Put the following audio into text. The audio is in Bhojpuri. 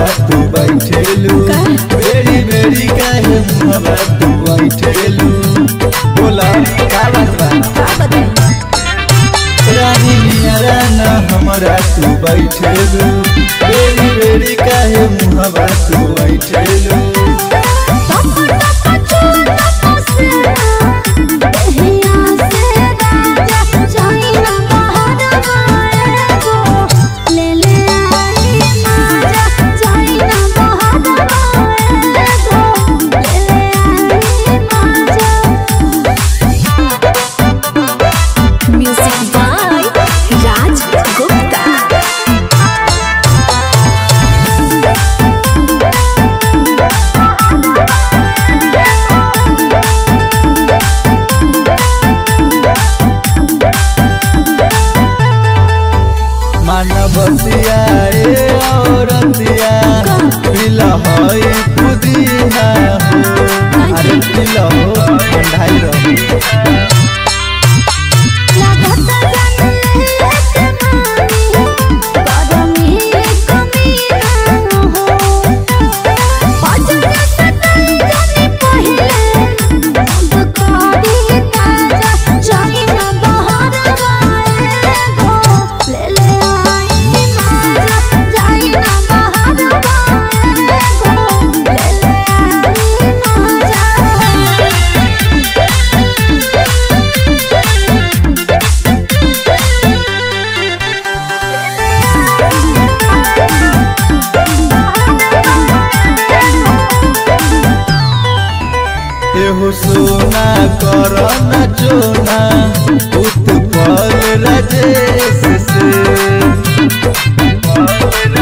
तू बैठेलू बेरी बेरी काहे मुहवा तू बैठेलू बोला का बात बा रानी नियरा न हमरा तू बैठेलू बेरी बेरी काहे मुहवा तू बैठेलू मानवतिया ए औरतिया पिला होई पुदीना हो अरे पिला हो ठंडाई रहो एहो सोना करना जोना उत्पल राजेश से